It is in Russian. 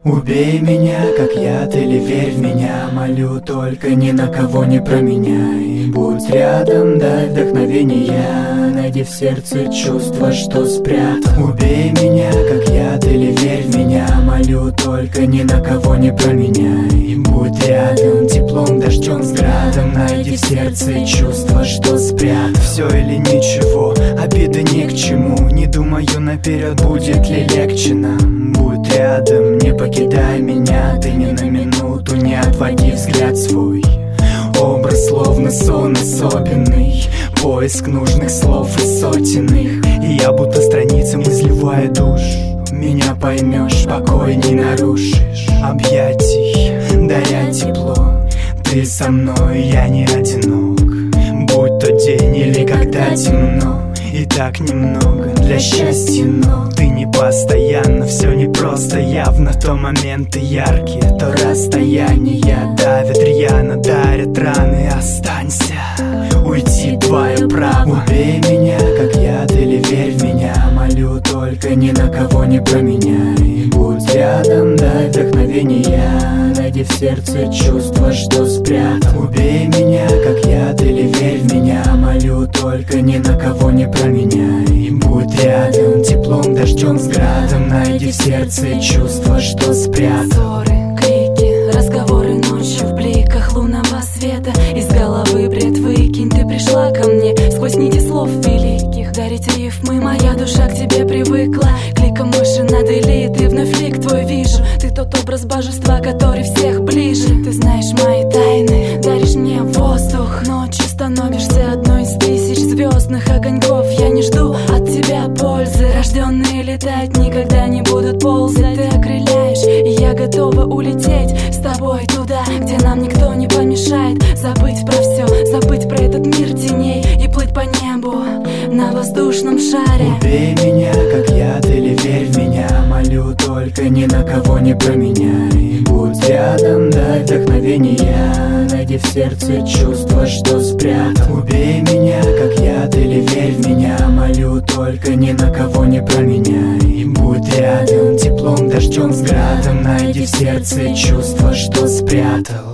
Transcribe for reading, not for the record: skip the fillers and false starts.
Убей меня, как яд, или верь в меня. Молю, только ни на кого не променяй. Будь рядом, дай вдохновения. Найди в сердце чувство, что спрятал. Убей меня, как яд, или верь в меня. Молю, только ни на кого не променяй. Будь рядом, теплом, дождем, с градом. Найди в сердце чувство, что спрятал. Все или ничего, обиды ни к чему. Не думаю наперед, будет ли легче нам. Будь рядом, не покидай меня. Ты ни на минуту не отводи взгляд свой. Образ словно сон особенный, поиск нужных слов и сотен их. И я будто страницам изливаю душу. Меня поймешь, покой не нарушишь. Объятий, даря тепло. Ты со мной, я не одинок. Будь то день или когда темно. И так немного для счастья, но ты не постоянно, все не просто явно. То моменты яркие, то расстояния давят рьяно, дарят раны. Останься, уйти твое право. Убей меня, как яд, или верь в меня. Молю, только ни на кого не променяй. Будь рядом, дай вдохновения. Найди в сердце чувство, что спрятал. Убей меня, как яд, или верь в меня. Молю, только ни на кого не променяй. Будь рядом, теплом, дождем, с градом. Найди в сердце чувство, что спрятал. Ссоры, крики, разговоры ночью в бликах лунного света. Из головы бред выкинь, ты пришла ко мне сквозь нити слов великих. Дарить рифмы, моя душа к тебе привыкла. Кликом мыши на делит, и вновь лик твой вижу. Ты тот образ божества, который всех ближе. Ты знаешь мои тайны, даришь мне воздух. Ночью становишься одной из тысяч звездных огоньков. Я не жду от тебя пользы. Рожденные летать никогда не будут ползать. Ты окрыляешь, и я готова улететь с тобой туда, где нам никто не помешает. Забыть про все, забыть про этот мир теней и плыть по небу на воздушном шаре. Убей меня, как яд, или верь в меня. Молю, только ни на кого не променяй. Будь рядом, дай вдохновения. Найди в сердце чувство, что спрятал. Убей меня, как яд, или верь в меня. Молю, только ни на кого не променяй. Будь рядом, теплом, дождем, с градом. Найди в сердце чувство, что спрятал.